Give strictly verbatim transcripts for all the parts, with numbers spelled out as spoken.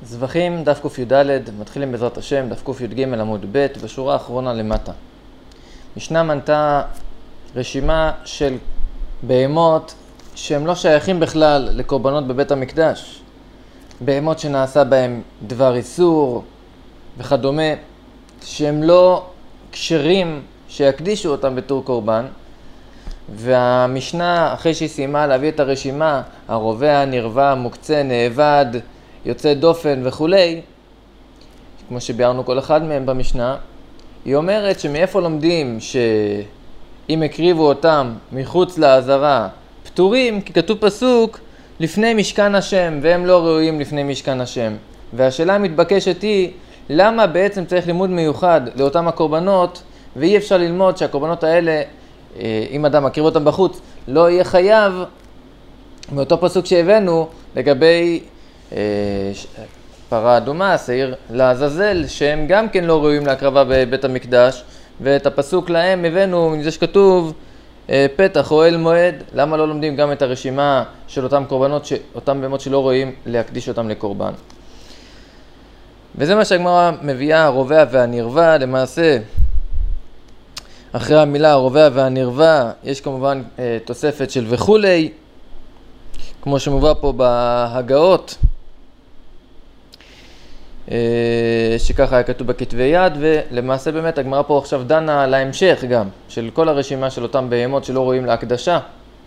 זבחים, דף ק"ד, מתחילים בעזרת השם, דף ק"ג עמוד ב', בשורה האחרונה למטה. משנה מנתה רשימה של בהמות שהם לא שייכים בכלל לקורבנות בבית המקדש. בהמות שנעשה בהם דבר איסור וכדומה, שהם לא כשרים שיקדישו אותם בתור קורבן. והמשנה, אחרי שהיא סיימה להביא את הרשימה, הרובע, נרווה, מוקצה, נאבד, יוצא דופן וכולי, כמו שביארנו כל אחד מהם במשנה, היא אומרת שמאיפה לומדים שאם הקריבו אותם מחוץ לעזרה פטורים, כי כתוב פסוק לפני משכן השם, והם לא ראויים לפני משכן השם. והשאלה המתבקשת היא, למה בעצם צריך לימוד מיוחד לאותם הקורבנות, ואי אפשר ללמוד שהקורבנות האלה, אם אדם מקריב אותם בחוץ, לא יהיה חייב מאותו פסוק שהבאנו לגבי פרה אדומה, שעיר לעזאזל, שהם גם כן לא ראויים להקרבה בבית המקדש, ואת הפסוק להם הבאנו מזה שכתוב פתח אוהל מועד. למה לא לומדים גם את הרשימה של אותם קורבנות, אותם בהמות שלא ראויים להקדיש אותם לקורבן? וזה מה שהגמרא מביאה, הרובע והנרווה. למעשה אחרי המילה הרובע והנרווה יש כמובן תוספת של וכולי, כמו שמובא פה בהגאות, שככה היה כתוב בכתבי יד. ולמעשה באמת הגמרא פה עכשיו דנה על ההמשך גם של כל הרשימה של אותם בהמות שלא רואים להקדשה,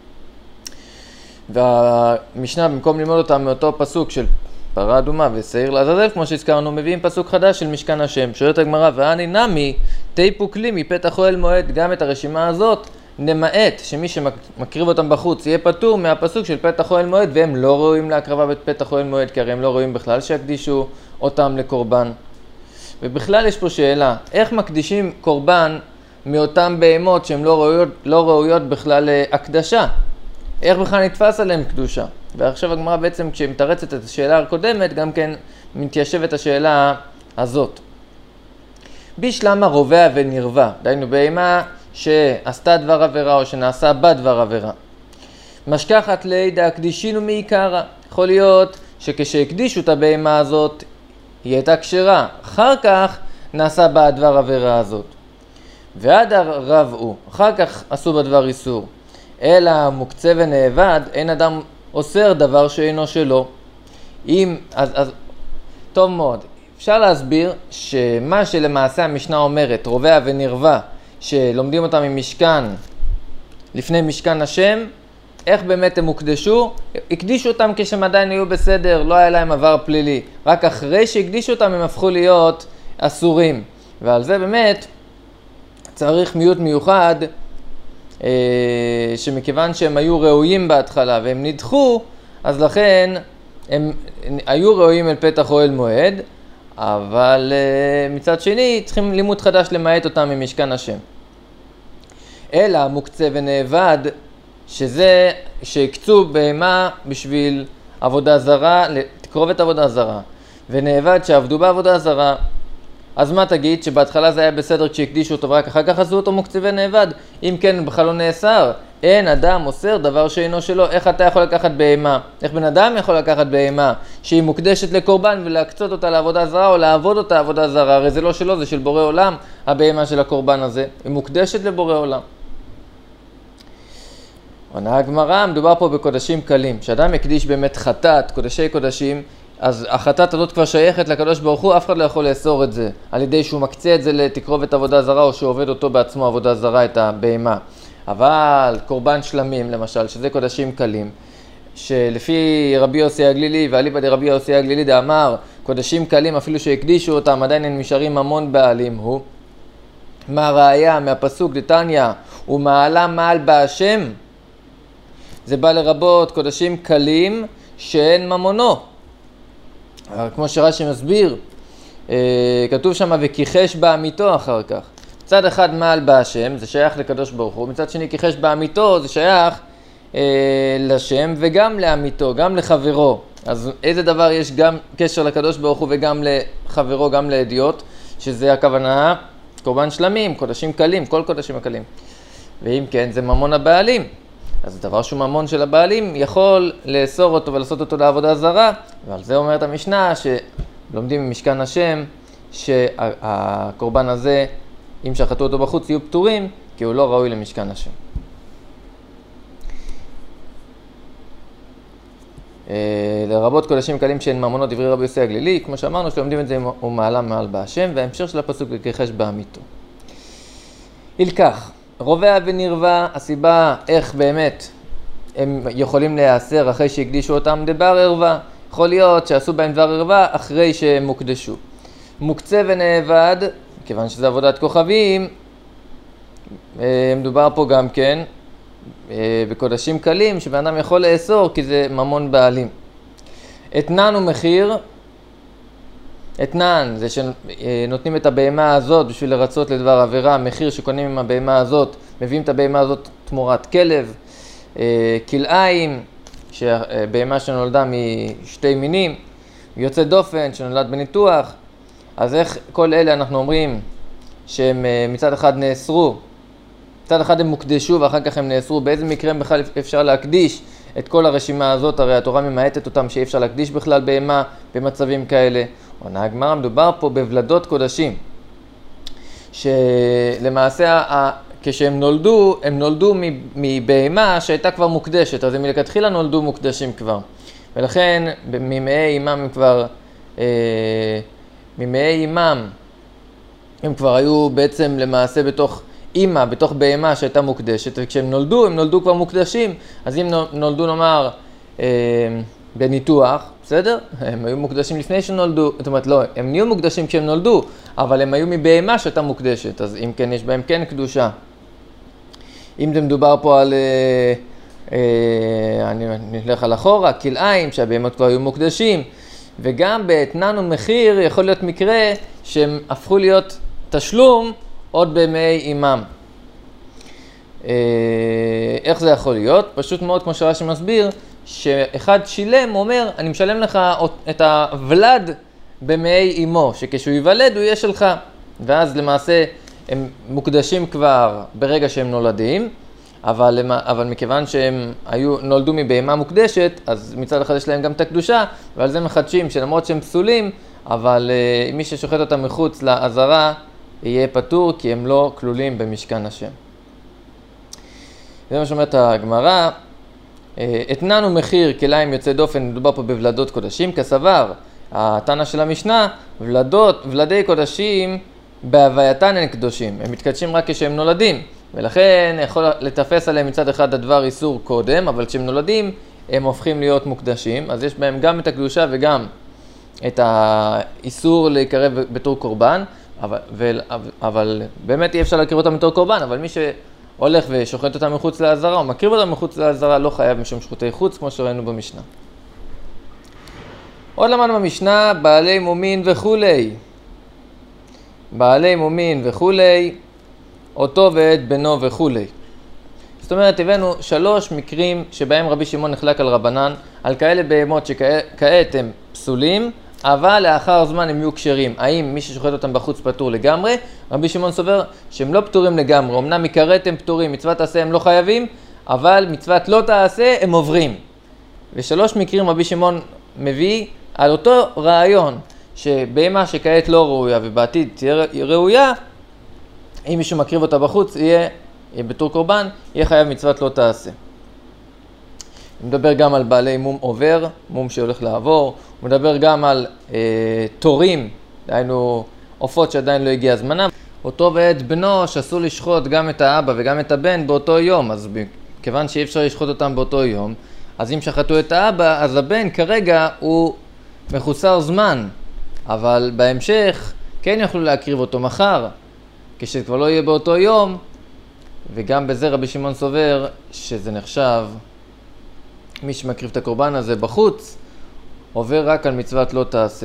והמשנה במקום ללמוד אותם מאותו פסוק של פרה אדומה ושעיר לעזאזל כמו שהזכרנו, מביאים פסוק חדש של משכן השם. שואלת הגמרא, ואני נמי תיפו כלי מפתח אוהל מועד, גם את הרשימה הזאת נמעט שמי שמקריב אותם בחוץ יהיה פטור מהפסוק של פתח אוהל מועד, והם לא ראויים להקרבה בפתח אוהל מועד, כי הרי הם לא ראויים בכלל שיקדישו אותם לקורבן. ובכלל יש פה שאלה, איך מקדישים קורבן מאותם בהמות שהן לא ראויות, לא ראויות בכלל להקדשה? איך בכלל נתפס עליהם קדושה? ועכשיו הגמרא בעצם כשהיא מתרצת את השאלה הקודמת, גם כן מתיישבת השאלה הזאת. בשלמה רובע ונרווה, דיינו בהמה שעשתה דבר עבירה או שנעשה בה דבר עבירה, משכחת לידה הקדישינו מעיקרה. יכול להיות שכשהקדישו את הבהמה הזאת היא הייתה כשרה, אחר כך נעשה בה דבר עבירה הזאת, ועד הרבעו, אחר כך עשו בה דבר איסור. אלא מוקצה ונאבד, אין אדם אוסר דבר שאינו שלו. אם, אז, אז, טוב מאוד. אפשר להסביר שמה שלמעשה המשנה אומרת, רובע ונרווה, שלומדים אותם ממשכן, לפני משכן השם, איך באמת הם הוקדשו? הקדישו אותם כשהם עדיין היו בסדר, לא היה להם עבר פלילי. רק אחרי שהקדישו אותם הם הפכו להיות אסורים. ועל זה באמת צריך מיעוט מיוחד, שמכיוון שהם היו ראויים בהתחלה והם נדחו, אז לכן הם היו ראויים אל פתח אוהל מועד, אבל מצד שני צריכים לימוד חדש למעט אותם ממשכן השם. אלא מוקצה ונאבד, שזה שהקצו בהמה בשביל עבודה זרה, תקרובת עבודה זרה, ונאבד שעבדו בעבודה זרה. אז מה תגיד? שבהתחלה זה היה בסדר כשהקדישו אותו ורק אחר כך עשו אותו מוקצה ונאבד? אם כן בכלל לא נאסר. אין אדם אוסר דבר שאינו שלו. איך אתה יכול לקחת בהמה? איך בן אדם יכול לקחת בהמה שהיא מוקדשת לקורבן ולהקצות אותה לעבודה זרה או לעבוד אותה עבודה זרה? הרי זה לא שלו, זה של בורא עולם. הבהמה של הקורבן הזה היא מוקדשת לבורא עולם. עונה הגמרא, מדובר פה בקודשים קלים. כשאדם יקדיש באמת חטאת, קודשי קודשים, אז החטאת הזאת כבר שייכת לקדוש ברוך הוא, אף אחד לא יכול לאסור את זה על ידי שהוא מקצה את זה לתקרובת עבודה זרה או שהוא עובד אותו בעצמו עבודה זרה את הבהמה. אבל קורבן שלמים למשל, שזה קודשים קלים, שלפי רבי יוסי הגלילי ואליבא דרבי יוסי הגלילי דאמר קודשים קלים אפילו שהקדישו אותם עדיין הם נשארים המון בעלים, הוא מה ראיה מהפסוק דתניא ומעלה מעל בהשם, זה בא לרבות קודשים קלים שאין ממונו. כמו שרש"י מסביר, כתוב שם וכיחש בעמיתו אחר כך. מצד אחד מעל בהשם, זה שייך לקדוש ברוך הוא, מצד שני כיחש בעמיתו, זה שייך לשם וגם לעמיתו, גם לחברו. אז איזה דבר יש גם קשר לקדוש ברוך הוא וגם לחברו, גם לאדיוט, שזה הכוונה קורבן שלמים, קודשים קלים, כל קודשים הקלים. ואם כן, זה ממון הבעלים. אז דבר שהוא ממון של הבעלים יכול לאסור אותו ולעשות אותו לעבודה זרה, ועל זה אומרת המשנה לומדים ממשכן השם שהקורבן הזה, אם שחטו אותו בחוץ, יהיו פטורים, כי הוא לא ראוי למשכן השם. לרבות קודשים קלים שאין ממונות, דברי רבי יוסי הגלילי, כמו שאמרנו, שלומדים את זה הוא מעלה מעל בהשם, וההמשך של הפסוק וכחש באמיתו. ילקח, רובע ונרווה, הסיבה איך באמת הם יכולים להיאסר אחרי שהקדישו אותם דבר ערווה, יכול להיות שעשו בהם דבר ערווה אחרי שהם מוקדשו. מוקצה ונאבד, כיוון שזה עבודת כוכבים, מדובר פה גם כן בקודשים קלים שבן אדם יכול לאסור כי זה ממון בעלים. אתנן ומחיר, אתנן זה שנותנים את הבהמה הזאת בשביל לרצות לדבר עבירה, מחיר שקונים עם הבהמה הזאת, מביאים את הבהמה הזאת תמורת כלב, כלאיים, שבהמה שנולדה משתי מינים, יוצא דופן שנולד בניתוח. אז איך כל אלה אנחנו אומרים שהם מצד אחד נאסרו, מצד אחד הם מוקדשו ואחר כך הם נאסרו, באיזה מקרה בכלל אפשר להקדיש את כל הרשימה הזאת? הרי התורה ממעטת אותם שאי אפשר להקדיש בכלל בהמה במצבים כאלה. עונה הגמרא, מדובר פה בבלדות קודשים, שלמעשה כשהם נולדו, הם נולדו מבהמה שהייתה כבר מוקדשת, אז הם מלכתחילה נולדו מוקדשים כבר. ולכן ממאי אימם הם כבר, אה, ממאי אימם הם כבר היו בעצם למעשה בתוך אימא, בתוך בהמה שהייתה מוקדשת, וכשהם נולדו, הם נולדו כבר מוקדשים. אז אם נולדו נאמר אה, בניתוח, בסדר? הם היו מוקדשים לפני שנולדו, זאת אומרת לא, הם נהיו מוקדשים כשהם נולדו, אבל הם היו מבהמה שהייתה מוקדשת, אז אם כן יש בהם כן קדושה. אם זה מדובר פה על, אה, אה, אני נלך על אחורה, כלאיים, שהבהמות כבר היו מוקדשים, וגם באתנן ומחיר יכול להיות מקרה שהם הפכו להיות תשלום עוד בימי אימם. אה, איך זה יכול להיות? פשוט מאוד, כמו שרש"י מסביר, שאחד שילם, אומר, אני משלם לך את הוולד במאי אימו, שכשהוא ייוולד הוא יהיה שלך. ואז למעשה הם מוקדשים כבר ברגע שהם נולדים, אבל, אבל מכיוון שהם היו, נולדו מבהמה מוקדשת, אז מצד אחד יש להם גם את הקדושה, ועל זה מחדשים שלמרות שהם פסולים, אבל uh, מי ששוחט אותם מחוץ לעזרה יהיה פטור, כי הם לא כלולים במשכן השם. זה מה שאומרת הגמרא, אתנן ומחיר כלאיים יוצא דופן, מדובר פה בבלדות קודשים, כסבר, התנא של המשנה, ולדות, ולדי קודשים בהווייתן הן קדושים, הם מתקדשים רק כשהם נולדים, ולכן יכול לתפס עליהם מצד אחד הדבר איסור קודם, אבל כשהם נולדים הם הופכים להיות מוקדשים, אז יש בהם גם את הקדושה וגם את האיסור להיקרב בתור קורבן, אבל, ו, אבל באמת אי אפשר להקריב אותם בתור קורבן, אבל מי שהולך ושוחט אותם מחוץ לעזרה, או מקריב אותם מחוץ לעזרה, לא חייב משום שחוטי חוץ, כמו שראינו במשנה. עוד למדנו במשנה, בעלי מומין וכולי. בעלי מומין וכולי, אותו ואת בנו וכולי. זאת אומרת, הבאנו שלוש מקרים שבהם רבי שמעון נחלק על רבנן, על כאלה בהמות שכעת הם פסולים, אבל לאחר זמן הם יהיו כשרים. האם מי ששוחט אותם בחוץ פטור לגמרי? רבי שמעון סובר שהם לא פטורים לגמרי. אמנם מכרת הם פטורים, מצוות תעשה הם לא חייבים, אבל מצוות לא תעשה הם עוברים. ושלוש מקרים רבי שמעון מביא על אותו רעיון, שבהמה שכעת לא ראויה ובעתיד תהיה ראויה, אם מישהו מקריב אותה בחוץ, יהיה, יהיה בתור קורבן, יהיה חייב מצוות לא תעשה. הוא מדבר גם על בעלי מום עובר, מום שהולך לעבור, הוא מדבר גם על אה, תורים, דהיינו עופות שעדיין לא הגיע הזמנם. אותו ואת בנו שאסור לשחוט גם את האבא וגם את הבן באותו יום, אז כיוון שאי אפשר לשחוט אותם באותו יום, אז אם שחטו את האבא, אז הבן כרגע הוא מחוסר זמן, אבל בהמשך כן יוכלו להקריב אותו מחר, כשכבר לא יהיה באותו יום, וגם בזה רבי שמעון סובר שזה נחשב, מי שמקריב את הקורבן הזה בחוץ, עובר רק על מצוות לא תעשה.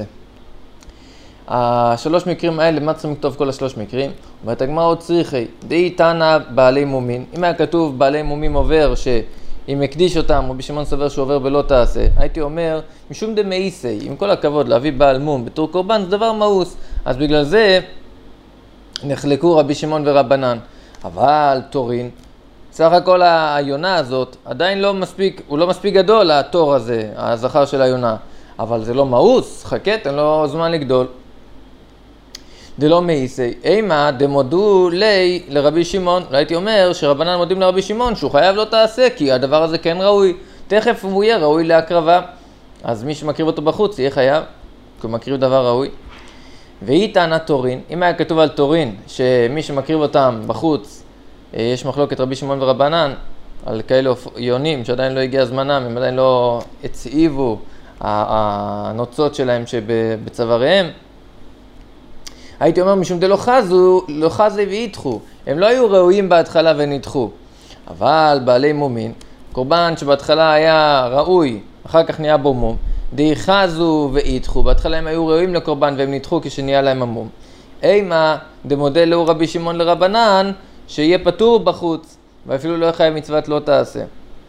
השלוש מקרים האלה, מה צריכים לכתוב כל השלוש מקרים? אומרת הגמרא עוד צריכי, דאי תנא בעלי מומין. אם היה כתוב בעלי מומים עובר, שאם הקדיש אותם, רבי שמעון סובר שהוא עובר בלא תעשה, הייתי אומר, משום דמאיסי, עם כל הכבוד להביא בעל מום בתור קורבן, זה דבר מאוס. אז בגלל זה נחלקו רבי שמעון ורבנן. אבל תורין, סך הכל היונה הזאת עדיין לא מספיק, הוא לא מספיק גדול התור הזה, הזכר של היונה. אבל זה לא מאוס, חכה, תן לו זמן לגדול. דלא מאיסי, אימה דמודו לי לרבי שמעון. לא הייתי אומר שרבנן מודים לרבי שמעון שהוא חייב לא תעשה, כי הדבר הזה כן ראוי. תכף הוא יהיה ראוי להקרבה. אז מי שמקריב אותו בחוץ יהיה חייב, כי הוא מקריב דבר ראוי. והיא טענת תורין. אם היה כתוב על תורין שמי שמקריב אותם בחוץ, יש מחלוקת רבי שמעון ורבנן, על כאלה יונים שעדיין לא הגיע זמנם, הם עדיין לא הצעיבו הנוצות שלהם שבצוואריהם. הייתי אומר משום דלא חזו, לא חזי וידחו. הם לא היו ראויים בהתחלה ונדחו. אבל בעלי מומין, קורבן שבהתחלה היה ראוי, אחר כך נהיה בו מום, די חזו וידחו. בהתחלה הם היו ראויים לקורבן והם נדחו כשנהיה להם המום. אימה דמודל לו רבי שמעון לרבנן, שיהיה פטור בחוץ, ואפילו לא יחייב מצוות לא תעשה.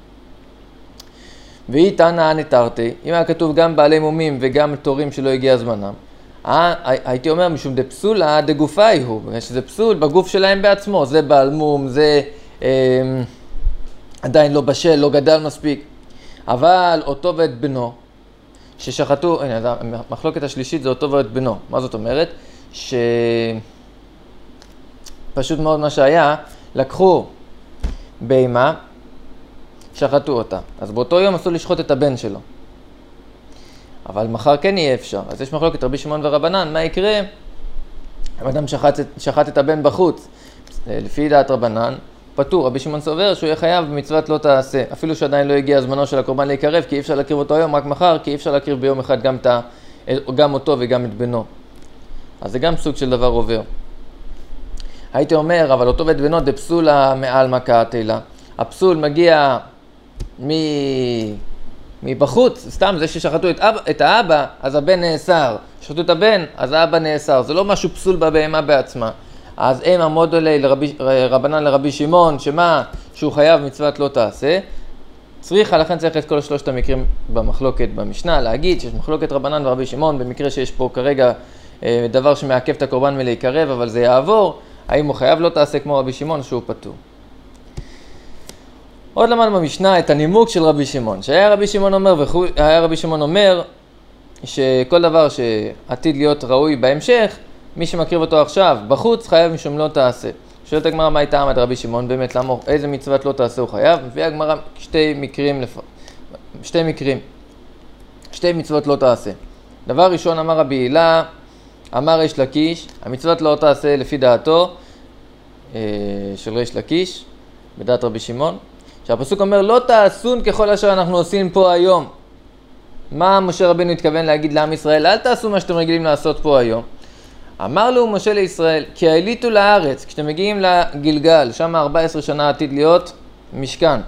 והיא טענה נתרתי, אם היה כתוב גם בעלי מומים וגם תורים שלא הגיע זמנם, הייתי אומר משום דפסולה דגופאי הוא, שזה פסול בגוף שלהם בעצמו, זה בעל מום, זה אה, עדיין לא בשל, לא גדל מספיק. אבל אותו ואת בנו, ששחטו, הנה, המחלוקת השלישית זה אותו ואת בנו. מה זאת אומרת? שפשוט מאוד מה שהיה, לקחו בהמה, שחטו אותה. אז באותו יום אסור לשחוט את הבן שלו. אבל מחר כן יהיה אפשר. אז יש מחלוקת רבי שמעון ורבנן, מה יקרה? אדם שחט, שחט את הבן בחוץ. לפי דעת רבנן, פטור. רבי שמעון סובר שהוא יהיה חייב במצוות לא תעשה. אפילו שעדיין לא הגיע הזמנו של הקורבן להיקרב, כי אי אפשר להקריב אותו היום, רק מחר, כי אי אפשר להקריב ביום אחד גם, תה, גם אותו וגם את בנו. אז זה גם סוג של דבר עובר. הייתי אומר, אבל אותו ואת בנו דפסולה מעל מכה התהילה. הפסול מגיע מ... מבחוץ, סתם זה ששחטו את, אבא, את האבא, אז הבן נאסר. שחטו את הבן, אז האבא נאסר. זה לא משהו פסול בבהמה בעצמה. אז הם עמוד עלי לרבי, רבנן לרבי שמעון, שמה? שהוא חייב מצוות לא תעשה. צריך, לכן צריך את כל שלושת המקרים במחלוקת במשנה, להגיד שיש מחלוקת רבנן ורבי שמעון, במקרה שיש פה כרגע אה, דבר שמעכב את הקורבן מלהיקרב, אבל זה יעבור, האם הוא חייב לא תעשה כמו רבי שמעון שהוא פטור. עוד למדנו במשנה את הנימוק של רבי שמעון, שהיה רבי שמעון אומר, וכו, היה רבי שמעון אומר שכל דבר שעתיד להיות ראוי בהמשך, מי שמקריב אותו עכשיו בחוץ חייב משום לא תעשה. שואלת הגמרא מה הייתה עמד רבי שמעון, באמת למה, איזה מצוות לא תעשה הוא חייב? מביאה הגמרא שתי מקרים, לפ... שתי מקרים, שתי מצוות לא תעשה. דבר ראשון אמר רבי הילה, אמר ריש לקיש, המצוות לא תעשה לפי דעתו אה, של ריש לקיש, בדעת רבי שמעון, שהפסוק אומר לא תעשון ככל אשר אנחנו עושים פה היום. מה משה רבינו התכוון להגיד לעם ישראל? אל תעשו מה שאתם רגילים לעשות פה היום. אמר לו משה לישראל, כי העליתו לארץ, כשאתם מגיעים לגלגל, שם ארבע עשרה שנה עתיד להיות משכן.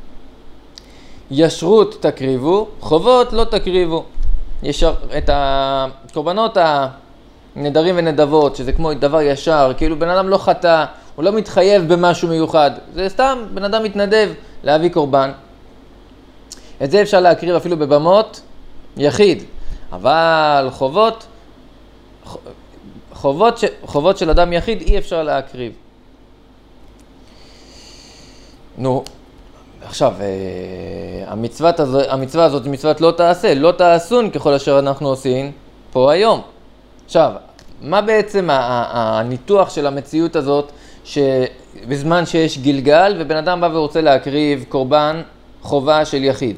ישרות תקריבו, חובות לא תקריבו. יש את הקורבנות הנדרים ונדבות, שזה כמו דבר ישר, כאילו בן אדם לא חטא, הוא לא מתחייב במשהו מיוחד. זה סתם, בן אדם מתנדב להביא קורבן. את זה אפשר להקריב אפילו בבמות יחיד. אבל חובות, חובות, ש, חובות של אדם יחיד אי אפשר להקריב. נו, עכשיו, המצוות הזו, המצווה הזאת היא מצוות לא תעשה, לא תעשון ככל אשר אנחנו עושים פה היום. עכשיו, מה בעצם הניתוח של המציאות הזאת, שבזמן שיש גלגל ובן אדם בא ורוצה להקריב קורבן חובה של יחיד.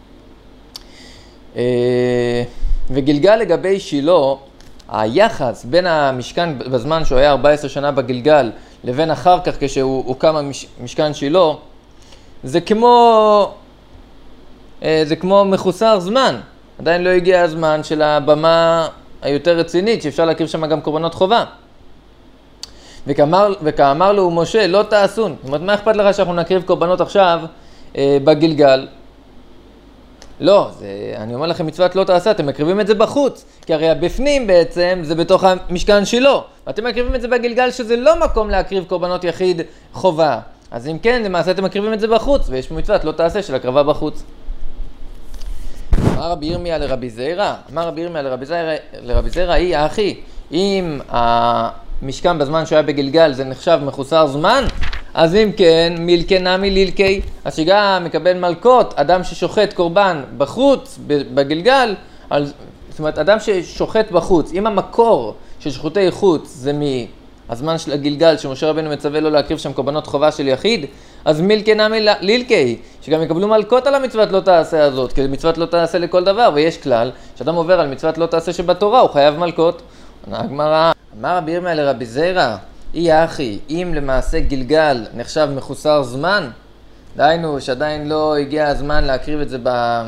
וגלגל לגבי שילה, היחס בין המשכן בזמן שהוא היה ארבע עשרה שנה בגלגל לבין אחר כך כשהוא הוקם המשכן שילה, זה כמו, זה כמו מחוסר זמן. עדיין לא הגיע הזמן של הבמה היותר רצינית שאפשר להקריב שם גם קורבנות חובה. וכאמר, וכאמר לו משה, לא תעשון. זאת אומרת, מה אכפת לך שאנחנו נקריב קורבנות עכשיו אה, בגלגל? לא, זה, אני אומר לכם, מצוות לא תעשה, אתם מקריבים את זה בחוץ. כי הרי הבפנים בעצם זה בתוך המשכן שילה. ואתם מקריבים את זה בגלגל שזה לא מקום להקריב קורבנות יחיד חובה. אז אם כן, למעשה אתם מקריבים את זה בחוץ, ויש מצוות לא תעשה של הקרבה בחוץ. אמר רבי ירמיה לרבי זיירא, אמר רבי ירמיה לרבי זיירא, לרבי זיירא, היא האחי, אם המשכן בזמן שהוא היה בגלגל זה נחשב מחוסר זמן, אז אם כן, מילקי נמי לילקי, אז שגם מקבל מלכות, אדם ששוחט קורבן בחוץ, בגלגל, על, זאת אומרת, אדם ששוחט בחוץ, אם המקור של שחוטי חוץ זה מהזמן של הגלגל, שמשה רבנו מצווה לו להקריב שם קורבנות חובה של יחיד, אז מילקי נמי לילקי, שגם יקבלו מלקות על המצוות לא תעשה הזאת, כי מצוות לא תעשה לכל דבר, ויש כלל, שאדם עובר על מצוות לא תעשה שבתורה, הוא חייב מלקות. הגמרא, אמר רבי ירמיה לרבי זיירא, אי אחי, אם למעשה גלגל נחשב מחוסר זמן, דהיינו שעדיין לא הגיע הזמן להקריב את זה ב...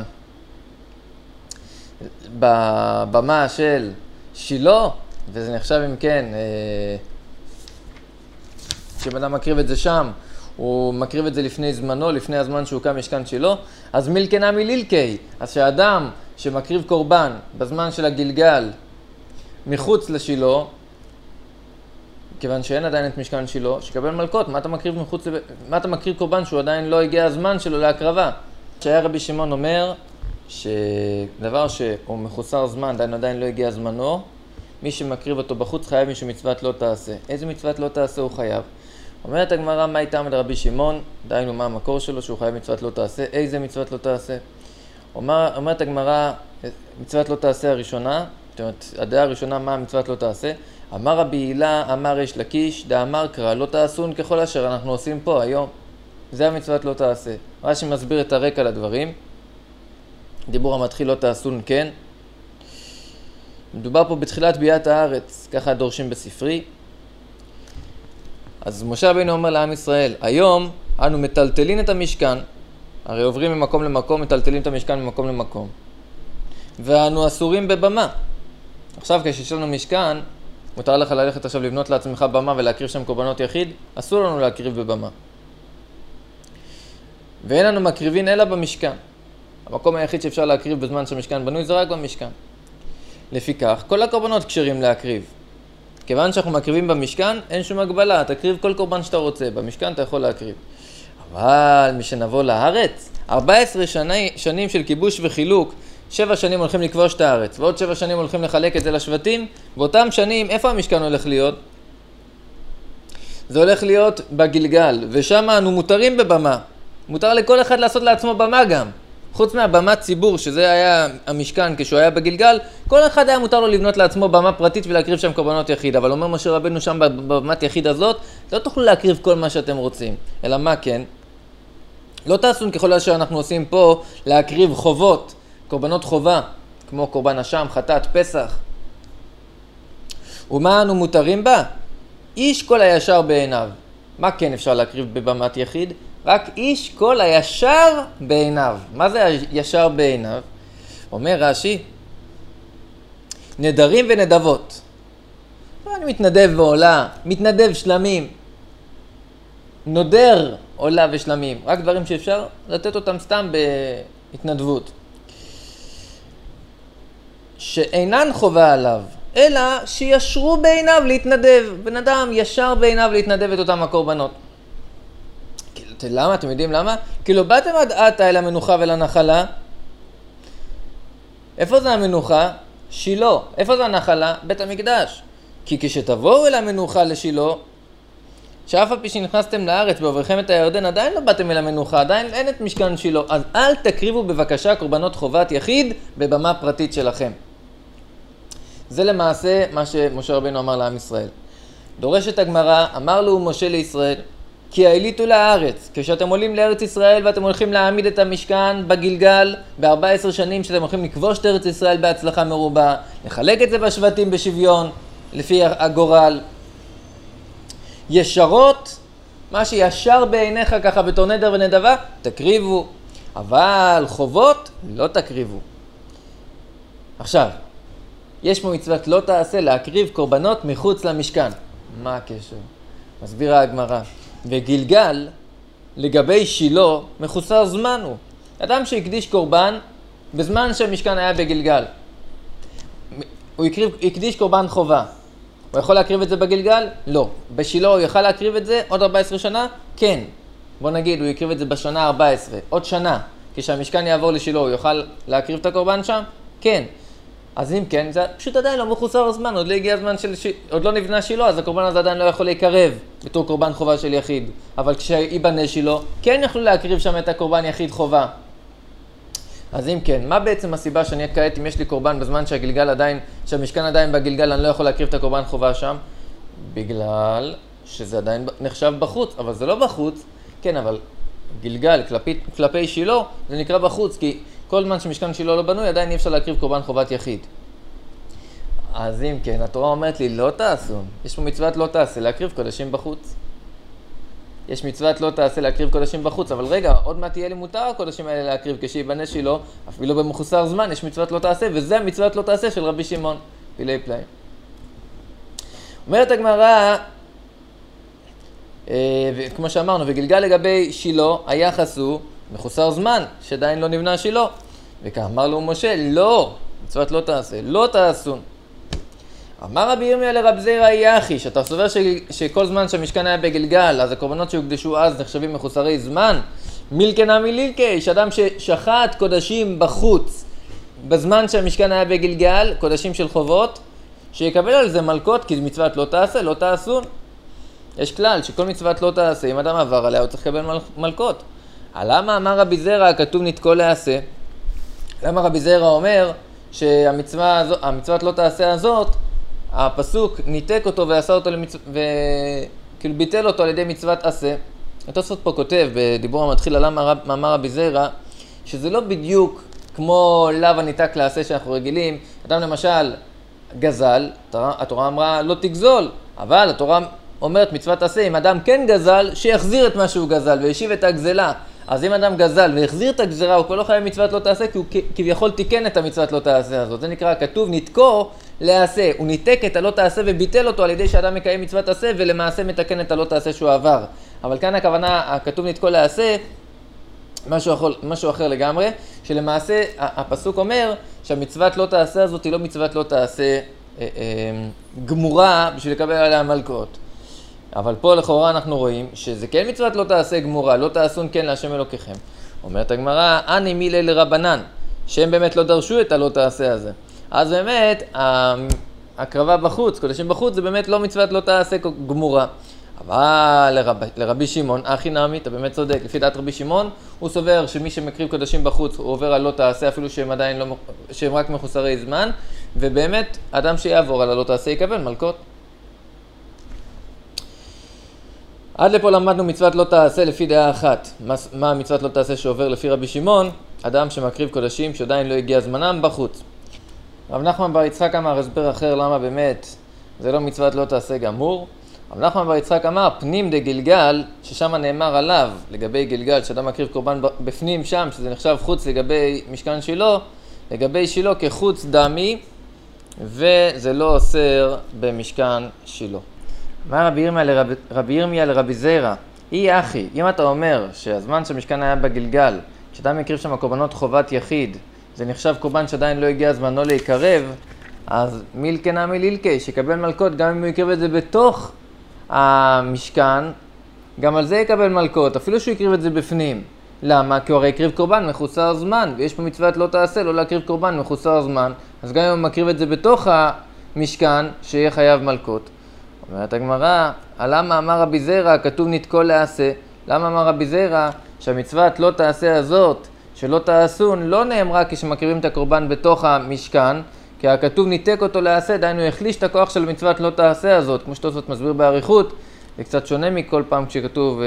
בבמה של שילה, וזה נחשב אם כן, כשאדם מקריב את זה שם, הוא מקריב את זה לפני זמנו, לפני הזמן שהוקם משכן שילה, אז מילקי נמי לילקי, אז שהאדם שמקריב קורבן בזמן של הגלגל מחוץ לשילה, כיוון שאין עדיין את משכן שילה, שקבל מלקות, מה אתה מקריב מחוץ, מה אתה מקריב קורבן שהוא עדיין לא הגיע הזמן שלו להקרבה? שהיה רבי שמעון אומר שדבר שהוא מחוסר זמן, עדיין עדיין לא הגיע זמנו, מי שמקריב אותו בחוץ חייב מי שמצוות לא תעשה. איזה מצוות לא תעשה הוא חייב? אומרת הגמרא, מה הייתה עמד רבי שמעון? דהיינו מה המקור שלו שהוא חייב מצוות לא תעשה? איזה מצוות לא תעשה? אומר, אומרת הגמרא, מצוות לא תעשה הראשונה, זאת אומרת, הדעה הראשונה מה המצוות לא תעשה? אמר רבי הילה, אמר יש לקיש, דאמר קרא, לא תעשון ככל אשר אנחנו עושים פה היום. זה המצוות לא תעשה. רש"י מסביר את הרקע לדברים. דיבור המתחיל לא תעשון כן. מדובר פה בתחילת ביאת הארץ, ככה דורשים בספרי. אז משה רבנו אומר לעם ישראל, היום אנו מטלטלים את המשכן, הרי עוברים ממקום למקום, מטלטלים את המשכן ממקום למקום. ואנו אסורים בבמה. עכשיו כשיש לנו משכן, מותר לך ללכת עכשיו לבנות לעצמך במה ולהקריב שם קורבנות יחיד, אסור לנו להקריב בבמה. ואין לנו מקריבין אלא במשכן. המקום היחיד שאפשר להקריב בזמן שהמשכן בנוי זה רק במשכן. לפיכך, כל הקורבנות כשרים להקריב. כיוון שאנחנו מקריבים במשכן, אין שום הגבלה, תקריב כל קורבן שאתה רוצה, במשכן אתה יכול להקריב. אבל מי שנבוא לארץ, ארבע עשרה שני, שנים של כיבוש וחילוק, שבע שנים הולכים לכבוש את הארץ, ועוד שבע שנים הולכים לחלק את זה לשבטים, באותם שנים, איפה המשכן הולך להיות? זה הולך להיות בגלגל, ושם אנו מותרים בבמה. מותר לכל אחד לעשות לעצמו במה גם. חוץ מהבמת ציבור, שזה היה המשכן כשהוא היה בגלגל, כל אחד היה מותר לו לבנות לעצמו במה פרטית ולהקריב שם קורבנות יחיד. אבל אומר משה רבנו שם בבמת יחיד הזאת, לא תוכלו להקריב כל מה שאתם רוצים. אלא מה כן? לא תעשון ככל שאנחנו עושים פה להקריב חובות, קורבנות חובה, כמו קורבן אשם, חטאת, פסח. ומה אנו מותרים בה? איש כל הישר בעיניו. מה כן אפשר להקריב בבמת יחיד? רק איש כל הישר בעיניו. מה זה הישר בעיניו? אומר רש"י, נדרים ונדבות. אני מתנדב ועולה, מתנדב שלמים. נודר עולה ושלמים. רק דברים שאפשר לתת אותם סתם בהתנדבות. שאינן חובה עליו, אלא שישרו בעיניו להתנדב. בן אדם ישר בעיניו להתנדב את אותם הקורבנות. למה? אתם יודעים למה? כי לא באתם עד עתה אל המנוחה ולנחלה. איפה זה המנוחה? שילה. איפה זה הנחלה? בית המקדש. כי כשתבואו אל המנוחה לשילה, שאף על פי שנכנסתם לארץ בעוברכם את הירדן, עדיין לא באתם אל המנוחה, עדיין אין את משכן שילה. אז אל תקריבו בבקשה קורבנות חובת יחיד בבמה פרטית שלכם. זה למעשה מה שמשה רבנו אמר לעם ישראל. דורשת הגמרא, אמר לו משה לישראל, כי העליתו לארץ, כשאתם עולים לארץ ישראל ואתם הולכים להעמיד את המשכן בגלגל, ב-ארבע עשרה שנים שאתם הולכים לכבוש את ארץ ישראל בהצלחה מרובה, לחלק את זה בשבטים בשוויון, לפי הגורל. ישרות, מה שישר בעיניך ככה בתור נדר ונדבה, תקריבו, אבל חובות לא תקריבו. עכשיו, יש פה מצוות לא תעשה להקריב קורבנות מחוץ למשכן. מה הקשר? מסבירה הגמרא. וגלגל, לגבי שילה, מחוסר זמן הוא. אדם שהקדיש קורבן בזמן שהמשכן היה בגלגל. הוא הקריב, הקדיש קורבן חובה. הוא יכול להקריב את זה בגלגל? לא. בשילה הוא יוכל להקריב את זה עוד ארבע עשרה שנה? כן. בוא נגיד, הוא יקריב את זה בשנה ארבע עשרה. עוד שנה. כשהמשכן יעבור לשילה, הוא יוכל להקריב את הקורבן שם? כן. אז אם כן, זה פשוט עדיין לא מחוסר הזמן, עוד לא הגיע הזמן של ש... עוד לא נבנה שילה, אז הקורבן הזה עדיין לא יכול להיקרב בתור קורבן חובה של יחיד. אבל כשייבנה שילה, כן יכלו להקריב שם את הקורבן יחיד חובה. אז אם כן, מה בעצם הסיבה שאני כעת אם יש לי קורבן בזמן שהגלגל עדיין, שהמשכן עדיין בגלגל, אני לא יכול להקריב את הקורבן חובה שם? בגלל שזה עדיין נחשב בחוץ, אבל זה לא בחוץ, כן, אבל גלגל כלפי, כלפי שילה זה נקרא בחוץ, כי כל זמן שמשכן שילה לא בנוי, עדיין אי אפשר להקריב קורבן חובת יחיד. אז אם כן, התורה אומרת לי, לא תעשו, יש פה מצוות לא תעשה, להקריב קודשים בחוץ. יש מצוות לא תעשה להקריב קודשים בחוץ, אבל רגע, עוד מעט תהיה לי מותר הקודשים האלה להקריב, כשיבנה שילה, אפילו במחוסר זמן, יש מצוות לא תעשה, וזה המצוות לא תעשה של רבי שמעון, פילי פלאים. אומרת הגמרא, וכמו שאמרנו, וגלגל לגבי שילה, היחס הוא מחוסר זמן, שעדיין לא נבנה שילה. וכך אמר לו משה, לא, מצוות לא תעשה, לא תעשון. אמר רבי ירמיה לרב זירא יחי, שאתה סובר ש... שכל זמן שהמשכן היה בגלגל, אז הקורבנות שהוקדשו אז נחשבים מחוסרי זמן. מילקנה מיליקי, שאדם ששחט קודשים בחוץ, בזמן שהמשכן היה בגלגל, קודשים של חובות, שיקבל על זה מלכות, כי מצוות לא תעשה, לא תעשון. יש כלל שכל מצוות לא תעשה, אם אדם עבר עליה, הוא צריך לקבל מל... מלכות. למה אמר רבי זירא, הכתוב נתקו לעשה? למה רבי זירא אומר שהמצווה הזו, המצוות לא תעשה הזאת, הפסוק ניתק אותו ועשה אותו למצ... וכאילו ביטל אותו על ידי מצוות עשה. התוספות פה כותב בדיבור המתחיל על למה אמר רבי זירא, שזה לא בדיוק כמו לאו הניתק לעשה שאנחנו רגילים. אדם למשל גזל, התורה אמרה לא תגזול, אבל התורה אומרת מצוות עשה, אם אדם כן גזל, שיחזיר את מה שהוא גזל וישיב את הגזלה. אז אם אדם גזל והחזיר את הגזרה, הוא כבר לא חייב מצוות לא תעשה, כי הוא כביכול תיקן את המצוות לא תעשה הזאת. זה נקרא, כתוב נתקו לעשה. הוא ניתק את הלא תעשה וביטל אותו על ידי שאדם מקיים מצוות עשה, ולמעשה מתקן את הלא תעשה שהוא עבר. אבל כאן הכוונה, הכתוב נתקו לעשה, משהו אחר, משהו אחר לגמרי, שלמעשה הפסוק אומר שהמצוות לא תעשה הזאת היא לא מצוות לא תעשה אה, אה, גמורה בשביל לקבל עליה מלכות. אבל פה לכאורה אנחנו רואים שזה כן מצוות לא תעשה גמורה, לא תעשון כן להשם אלוקיכם. אומרת הגמרא, אני מילי לרבנן, שהם באמת לא דרשו את הלא תעשה הזה. אז באמת, הקרבה בחוץ, קודשים בחוץ, זה באמת לא מצוות לא תעשה גמורה. אבל לרב, לרבי שמעון, אחי נעמי, אתה באמת צודק, לפי דעת רבי שמעון, הוא סובר שמי שמקריב קודשים בחוץ, הוא עובר על לא תעשה, אפילו שהם עדיין לא, שהם רק מחוסרי זמן, ובאמת, אדם שיעבור על הלא תעשה יקבל מלכות. עד לפה למדנו מצוות לא תעשה לפי דעה אחת. מה, מה המצוות לא תעשה שעובר לפי רבי שמעון? אדם שמקריב קודשים שעדיין לא הגיע זמנם בחוץ. רב נחמן בר יצחק אמר הסבר אחר למה באמת זה לא מצוות לא תעשה גמור. רב נחמן בר יצחק אמר פנים דגלגל, ששם נאמר עליו לגבי גלגל, שאדם מקריב קורבן בפנים שם, שזה נחשב חוץ לגבי משכן שילה, לגבי שילה כחוץ דמי, וזה לא אוסר במשכן שילה. מה רבי ירמיה לרב, רבי ירמיה לרבי זירא? אי אחי, אם אתה אומר שהזמן שהמשכן היה בגלגל, כשאדם מקריב שם קורבנות חובת יחיד, זה נחשב קורבן שעדיין לא הגיע זמנו להיקרב, אז מילקנה מילילקי, שיקבל מלכות, גם אם הוא יקריב את זה בתוך המשכן, גם על זה יקבל מלכות, אפילו שהוא יקריב את זה בפנים. למה? כי הוא הרי יקריב קורבן מחוסר זמן, ויש פה מצוות לא תעשה, לא להקריב קורבן מחוסר זמן, אז גם אם הוא מקריב את זה בתוך המשכן, שיהיה חייב מלכות. אומרת הגמרא, למה אמר רבי זירא, כתוב נתקו לעשה? למה אמר רבי זירא שהמצוות לא תעשה הזאת, שלא תעשון, לא נאמרה כשמקריבים את הקורבן בתוך המשכן, כי הכתוב ניתק אותו לעשה, דהיינו החליש את הכוח של מצוות לא תעשה הזאת, כמו שתוספות מסביר באריכות, זה קצת שונה מכל פעם כשכתוב אה,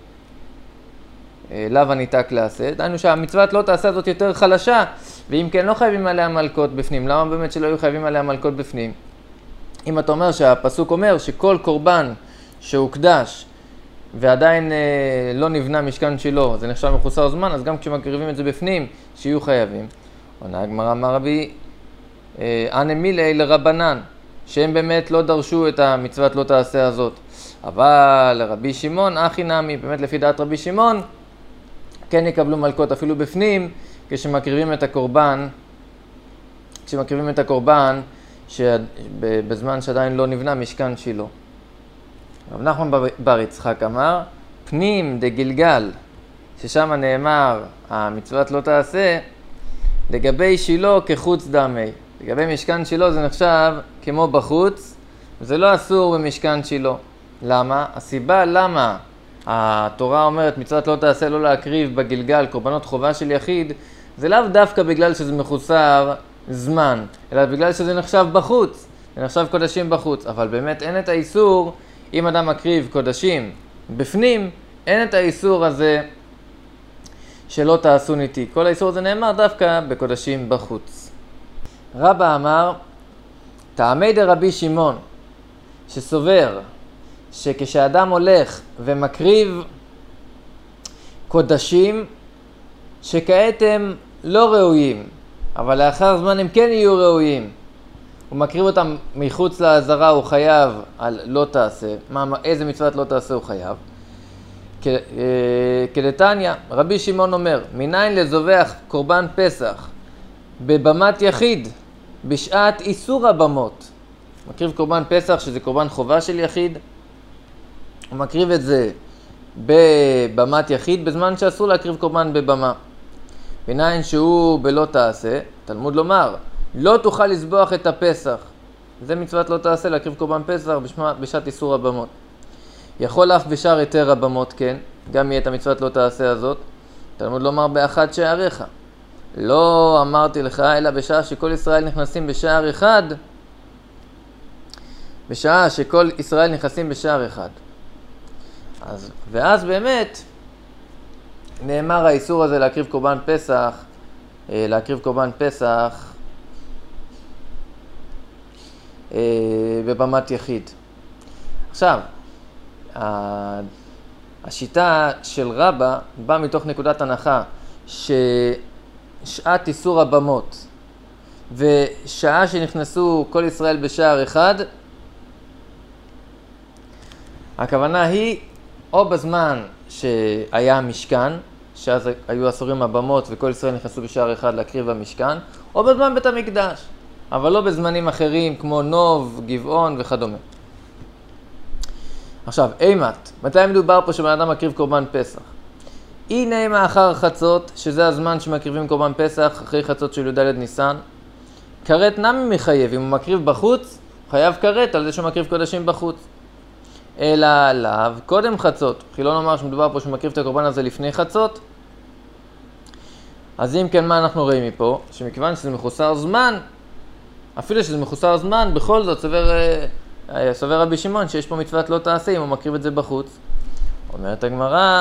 אה, לאו הניתק לעשה, דהיינו שהמצוות לא תעשה הזאת יותר חלשה, ואם כן לא חייבים עליה מלכות בפנים. למה באמת שלא יהיו חייבים עליה מלכות בפנים? אם אתה אומר שהפסוק אומר שכל קורבן שהוקדש ועדיין אה, לא נבנה משכן שילה, זה נחשב מחוסר זמן, אז גם כשמקריבים את זה בפנים, שיהיו חייבים. עונה הגמרא אמר רבי, אנא מילי לרבנן, שהם באמת לא דרשו את המצוות לא תעשה הזאת. אבל לרבי שמעון, אחי נעמי, באמת לפי דעת רבי שמעון, כן יקבלו מלכות אפילו בפנים, כשמקריבים את הקורבן, כשמקריבים את הקורבן, שבזמן שעדיין לא נבנה משכן שילה. רב נחמן בר יצחק אמר, פנים דגלגל, ששם נאמר, המצוות לא תעשה, לגבי שילה כחוץ דמי. לגבי משכן שילה זה נחשב כמו בחוץ, וזה לא אסור במשכן שילה. למה? הסיבה למה התורה אומרת מצוות לא תעשה לא להקריב בגלגל קורבנות חובה של יחיד, זה לאו דווקא בגלל שזה מחוסר זמן, אלא בגלל שזה נחשב בחוץ, זה נחשב קודשים בחוץ, אבל באמת אין את האיסור, אם אדם מקריב קודשים בפנים, אין את האיסור הזה שלא תעשו איתי. כל האיסור הזה נאמר דווקא בקודשים בחוץ. רבא אמר, טעמי דרבי שמעון, שסובר שכשאדם הולך ומקריב קודשים שכעת הם לא ראויים, אבל לאחר זמן הם כן יהיו ראויים, הוא מקריב אותם מחוץ לעזרה, הוא חייב על לא תעשה. מה, איזה מצוות לא תעשה הוא חייב? כדתניא, רבי שמעון אומר, מניין לזובח קורבן פסח בבמת יחיד בשעת איסור הבמות. מקריב קורבן פסח שזה קורבן חובה של יחיד, הוא מקריב את זה בבמת יחיד בזמן שאסור להקריב קורבן בבמה. מניין שהוא בלא תעשה, תלמוד לומר, לא תוכל לזבוח את הפסח. זה מצוות לא תעשה, להקריב קורבן פסח בשעת איסור הבמות. יכול אף בשאר היתר הבמות, כן, גם יהיה את המצוות לא תעשה הזאת. תלמוד לומר באחד שעריך. לא אמרתי לך, אלא בשעה שכל ישראל נכנסים בשער אחד, בשעה שכל ישראל נכנסים בשער אחד. אז, ואז באמת נאמר האיסור הזה להקריב קורבן פסח, להקריב קורבן פסח בבמת יחיד. עכשיו, השיטה של רבא באה מתוך נקודת הנחה ששעת איסור הבמות ושעה שנכנסו כל ישראל בשער אחד, הכוונה היא או בזמן שהיה המשכן, שאז היו אסורים הבמות וכל ישראל נכנסו בשער אחד להקריב במשכן, או בזמן בית המקדש, אבל לא בזמנים אחרים כמו נוב, גבעון וכדומה. עכשיו, אימת, מתי מדובר פה שבן אדם מקריב קורבן פסח? הנה אימה אחר חצות, שזה הזמן שמקריבים קורבן פסח, אחרי חצות של י"ד ניסן. כרת נמי מחייב, אם הוא מקריב בחוץ, הוא חייב כרת על זה שהוא מקריב קודשים בחוץ. אלא עליו, קודם חצות, כי לא נאמר שמדובר פה שמקריב את הקורבן הזה לפני חצות. אז אם כן, מה אנחנו רואים מפה? שמכיוון שזה מחוסר זמן, אפילו שזה מחוסר זמן, בכל זאת סובר, סובר רבי שמעון שיש פה מצוות לא תעשה אם הוא מקריב את זה בחוץ. אומרת הגמרא,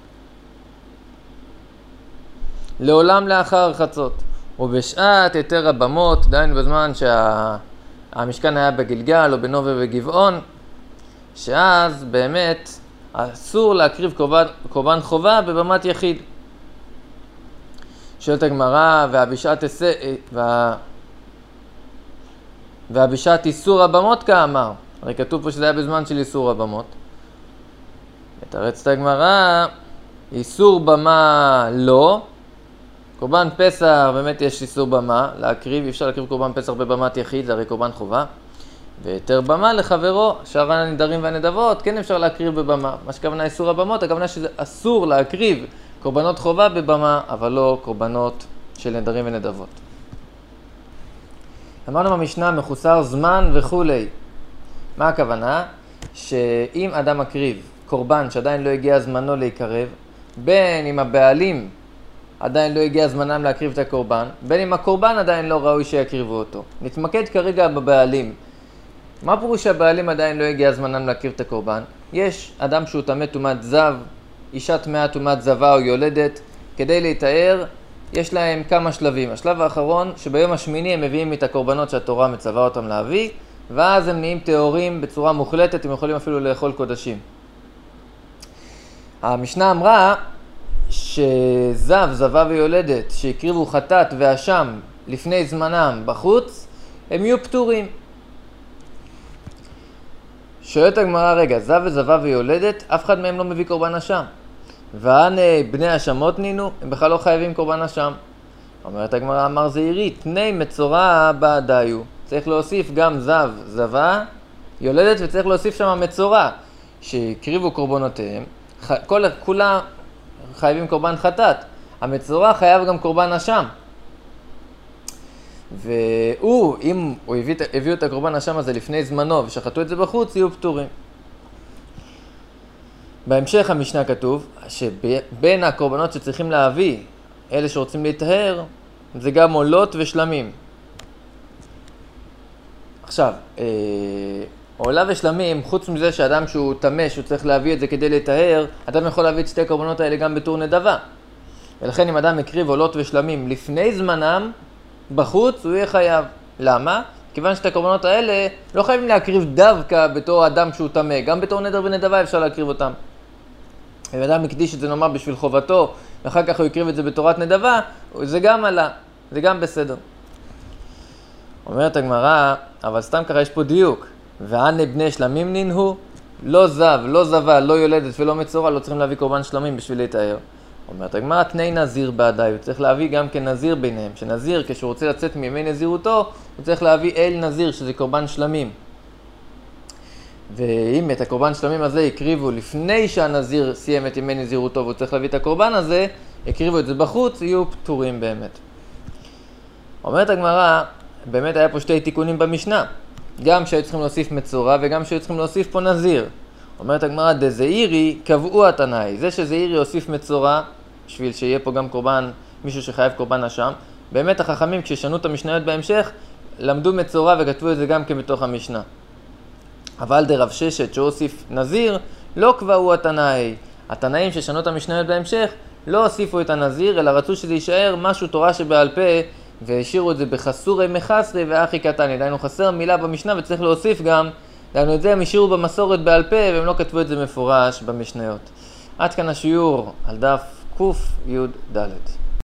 לעולם לאחר חצות, ובשעת היתר הבמות, דהיינו בזמן שהמשכן היה בגלגל או בנובה וגבעון, שאז באמת אסור להקריב קורבן, קורבן חובה בבמת יחיד. שואלת הגמרא, והבשעת וה... והבשעת איסור הבמות כאמר. הרי כתוב פה שזה היה בזמן של איסור הבמות. מתרצת הגמרא, איסור במה לא. קורבן פסח באמת יש איסור במה להקריב, אי אפשר להקריב קורבן פסח בבמת יחיד, זה הרי קורבן חובה. ויתר במה לחברו, שאר הנדרים והנדבות, כן אפשר להקריב בבמה. מה שכוונה איסור הבמות, הכוונה שזה אסור להקריב קורבנות חובה בבמה, אבל לא קורבנות של נדרים ונדבות. אמרנו במשנה מחוסר זמן וכולי. מה הכוונה? שאם אדם מקריב קורבן שעדיין לא הגיע זמנו להיקרב, בין אם הבעלים עדיין לא הגיע זמנם להקריב את הקורבן, בין אם הקורבן עדיין לא ראוי שיקריבו אותו. נתמקד כרגע בבעלים. מה פירוש שהבעלים עדיין לא הגיע זמנם להקריב את הקורבן? יש אדם שהוא טמא טומאת זב, אישה טמאה טומאת זבה או יולדת. כדי להתאר, יש להם כמה שלבים. השלב האחרון, שביום השמיני הם מביאים את הקורבנות שהתורה מצווה אותם להביא, ואז הם נהיים טהורים בצורה מוחלטת, הם יכולים אפילו לאכול קודשים. המשנה אמרה שזב, זבה ויולדת שהקריבו חטאת ואשם לפני זמנם בחוץ, הם יהיו פטורים. שואלת הגמרא, רגע, זב וזבה ויולדת, אף אחד מהם לא מביא קורבן אשם. והנה בני אשמות נינו, הם בכלל לא חייבים קורבן אשם. אומרת הגמרא, אמר זעירי, תני מצורע בעדיו. צריך להוסיף גם זב, זבה, יולדת, וצריך להוסיף שם מצורע, שהקריבו קורבנותיהם. כל, כולם חייבים קורבן חטאת. המצורע חייב גם קורבן אשם. והוא, אם הוא הביא, הביא את הקורבן אשם הזה לפני זמנו ושחטו את זה בחוץ, יהיו פטורים. בהמשך המשנה כתוב שבין הקורבנות שצריכים להביא אלה שרוצים להתאר, זה גם עולות ושלמים. עכשיו, אה, עולה ושלמים, חוץ מזה שאדם שהוא תמש, הוא צריך להביא את זה כדי להתאר, אדם יכול להביא את שתי הקורבנות האלה גם בתור נדבה. ולכן אם אדם הקריב עולות ושלמים לפני זמנם, בחוץ הוא יהיה חייב. למה? כיוון שאת הקורבנות האלה לא חייבים להקריב דווקא בתור אדם שהוא תמה, גם בתור נדר ונדבה אפשר להקריב אותם. אם אדם מקדיש את זה נאמר בשביל חובתו, ואחר כך הוא יקריב את זה בתורת נדבה, זה גם עלה, זה גם בסדר. אומרת הגמרא, אבל סתם ככה יש פה דיוק. וענה בני שלמים נינהו, לא זב, לא זבה, לא יולדת ולא מצורע, לא צריכים להביא קורבן שלמים בשביל להתאר. אומרת הגמרא, תני נזיר בעדיי, הוא צריך להביא גם כנזיר ביניהם. שנזיר, כשהוא רוצה לצאת מימי נזירותו, הוא צריך להביא אל נזיר, שזה קורבן שלמים. ואם את הקורבן שלמים הזה יקריבו לפני שהנזיר סיים את ימי נזירותו, והוא צריך להביא את הקורבן הזה, יקריבו את זה בחוץ, יהיו פטורים באמת. אומרת הגמרא, באמת היה פה שתי תיקונים במשנה. גם שהיו צריכים להוסיף מצורע וגם שהיו צריכים להוסיף פה נזיר. אומרת הגמרא, דזעירי קבעו התנאי. זה שזעירי הוסיף מצורע, בשביל שיהיה פה גם קורבן, מישהו שחייב קורבן אשם. באמת החכמים, כששנו את המשניות בהמשך, למדו מצורע וכתבו את זה גם כבתוך המשנה. אבל דרב ששת שהוסיף נזיר, לא קבעו התנאי. התנאים ששנו את המשניות בהמשך, לא הוסיפו את הנזיר, אלא רצו שזה יישאר משהו תורה שבעל פה, והשאירו את זה בחסורי מחסרי ואחי קטני. דיינו חסר מילה במשנה וצריך להוסיף גם, דיינו את זה הם השאירו במסורת בעל פה והם לא כתבו את זה מפורש במשניות. עד כאן השיעור על דף קוף י' ד'.